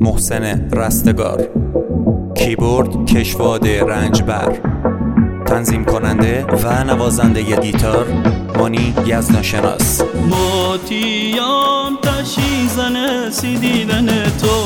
محسن رستگار. کیبورد کشواد رنجبر. تنظیم کننده و نوازنده گیتار مانی یزدانشناس. موتیام تشیزن سی دیدن تو،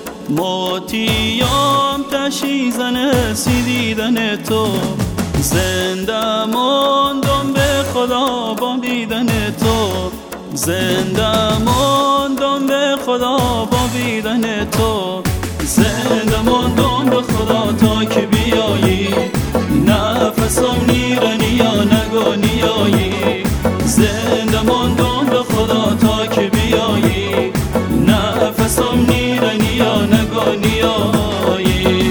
موتیام تشیزن سی دیدن تو، زنده ماندم به خدا با دیدن تو، زنده ماندم به خدا با دیدن تو، زنده ماندم به خدا تا که بیایی، نفسم نیرنی یا نگو نیایی، زنده ماندم به خدا تا که بیایی، نفسم نیرنی یا نگو نیایی.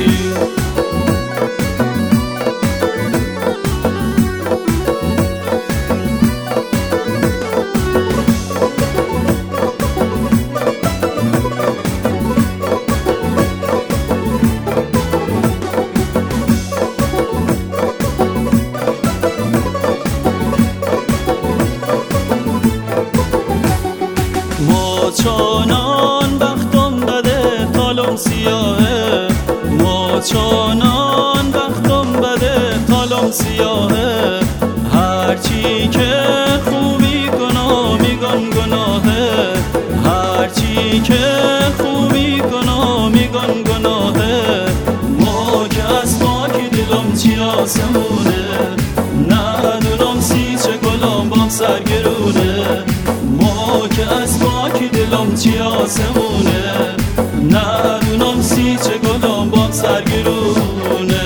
چونان بختم بده تالم سیاهه، ما چونان بختم بده تالم سیاهه، هرچی که خوبی کنم میگن گناهه، هرچی که خوبی کنم میگن گناهه، ما که از خاک دلم چی آسمونه، ندونم سی چه گلم بام سرگرونه، ما که از خاک دلم چی آسمونه، ندونم سی چه گلم بام سرگرونه.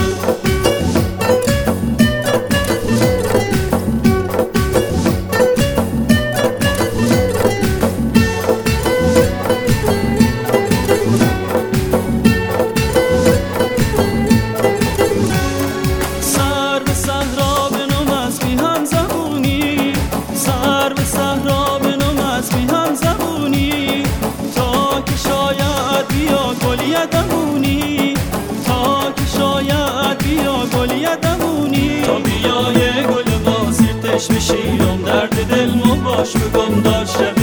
سر به صحرا بنم از بی هم زبونی، سر به صحرا بنم از بی هم زبونی، تا که شاید بیا گلیتمونی، تا که شاید بیا گلیتمونی، تا بیا یه گل با زیر تشم شیرم درد دل مو باش بگم دار شب